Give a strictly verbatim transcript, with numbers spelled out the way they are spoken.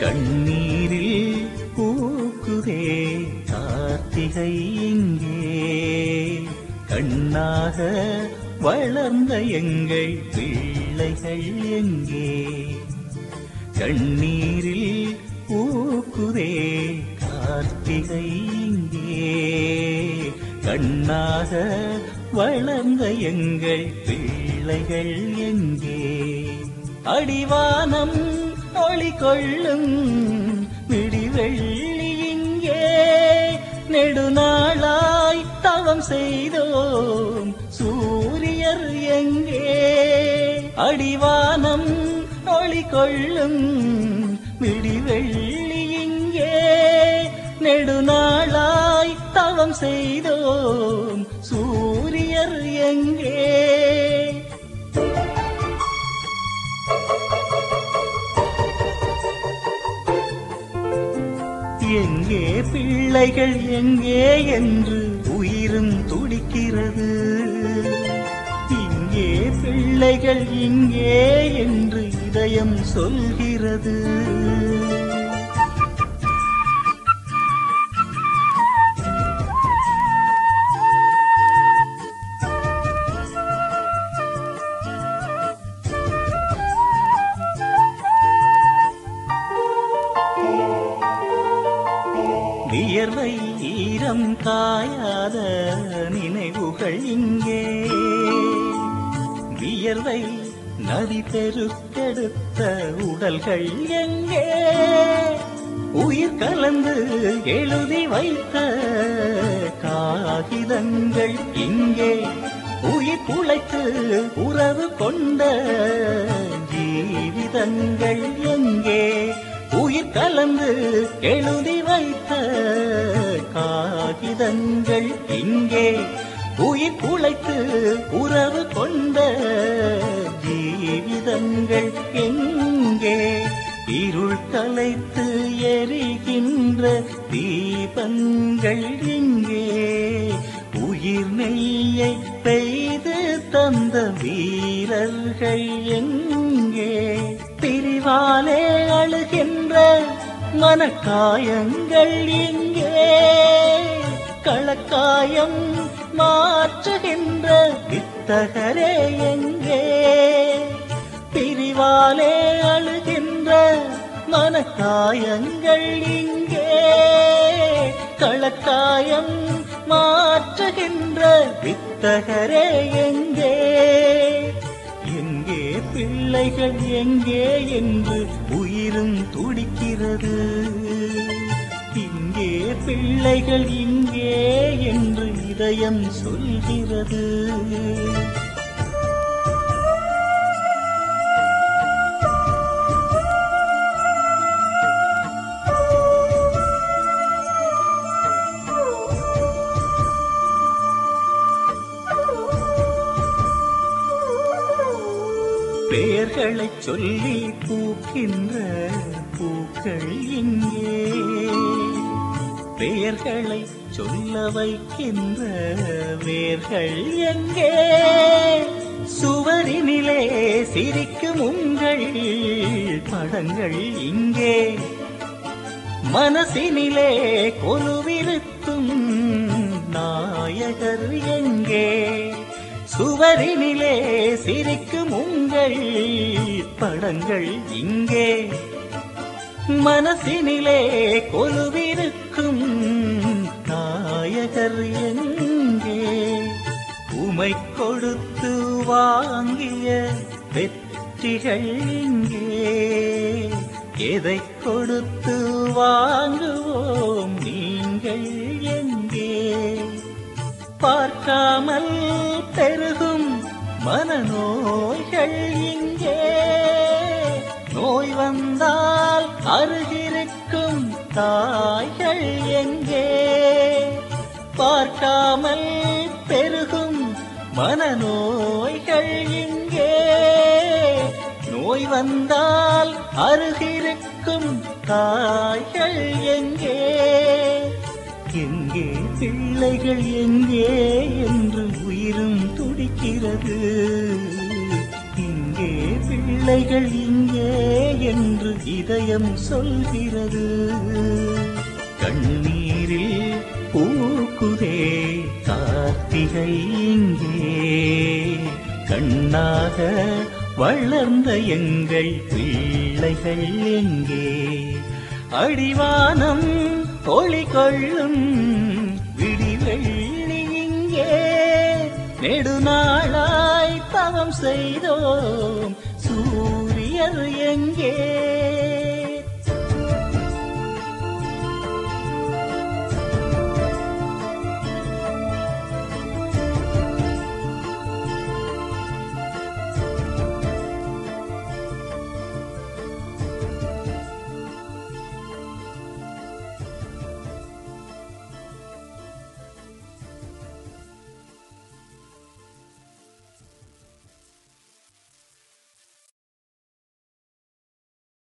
கண்ணீரில் பூக்குதே கார்த்திகை இங்கே, கண்ணாக வளர்ந்த எங்கள் பிள்ளைகள் எங்கே. கண்ணீரில் பூக்குதே கார்த்திகை இங்கே, கண்ணாக வளர்ந்த எங்கள் பிள்ளைகள் எங்கே. அடிவானம் ஒளி கொள்ளும் விடிவெள்ளி இங்கே, நெடுநாளாய் தவம் செய்தோம் சூரியர் எங்கே. அடிவானம் ஒளி கொள்ளும் விடிவெள்ளி இங்கே, நெடுநாளாய் தவம் செய்தோம் சூரியர் எங்கே. எங்கே பிள்ளைகள் எங்கே என்று உயிரும் துடிக்கிறது, இங்கே பிள்ளைகள் இங்கே என்று இதயம் சொல்கிறது. வியர்வை ஈரம் காயாத நினைவுகள் இங்கே, வியர்வை நதி பெருக்கெடுத்த உடல்கள் எங்கே. உயிர் கலந்து எழுதி வைத்த காகிதங்கள் இங்கே, உயிர் குலைத்து உறவு கொண்ட ஜீவிதங்கள் எங்கே. உயிர் கலந்து எழுதி வைத்த காகிதங்கள் இங்கே, உயிர் குலைத்து உறவு கொண்ட ஜீவிதங்கள் எங்கே. இருள் கலைத்து எரிகின்ற தீபங்கள் இங்கே, உயிர் நெய்யை பெய்து தந்த வீரர்கள் எங்கே. பிரிவாலே அழுகின்ற மனக்காயங்கள் இங்கே, களக்காயம் மாற்றுகின்ற வித்தகரே எங்கே. பிரிவாலே அழுகின்ற மனக்காயங்கள் இங்கே, களக்காயம் மாற்றுகின்ற வித்தகரே எங்கே. எங்கே பிள்ளைகள் எங்கே என்று உயிரும் துடிக்கிறது, இங்கே பிள்ளைகள் இங்கே என்று இதயம் சொல்கிறது. பெயர்களை சொல்லி பூக்கின்ற பூக்கள் இங்கே, பெயர்களை சொல்ல வைக்கின்ற வேர்கள் எங்கே. சுவரினிலே சிரிக்கும் உங்கள் படங்கள் இங்கே, மனசினிலே கொலுவிருக்கும் நாயகர் எங்கே. சுவரினிலே சிரிக்கும் உங்கள் படங்கள் இங்கே, மனசினிலே கொலுவிருக்கும் நாயகர் எங்கே. உமை கொடுத்து வாங்கிய வெற்றிகள் இங்கே, எதை கொடுத்து வாங்குவோம் நீங்கள் எங்கே. பார்க்காமல் பெருகும் மனநோய்கள் இங்கே, நோய் வந்தால் அருகிருக்கும் தாய்கள் எங்கே. பார்க்காமல் பெருகும் மனநோய்கள் இங்கே, நோய் வந்தால் அருகிருக்கும் தாய்கள் எங்கே. எங்கே பிள்ளைகள் எங்கே என்று உயிரும் துடிக்கிறது, இங்கே எங்கே பிள்ளைகள் இங்கே என்று இதயம் சொல்கிறது. கண்ணீரில் பூக்குதே கார்த்திகை இங்கே, கண்ணாக வளர்ந்த எங்கள் பிள்ளைகள் எங்கே? அடிவானம் ஒளி கொள்ளும் விடிவெள்ளி இங்கே, நெடுநாளாய் தவம் செய்தோம் சூரியர் எங்கே?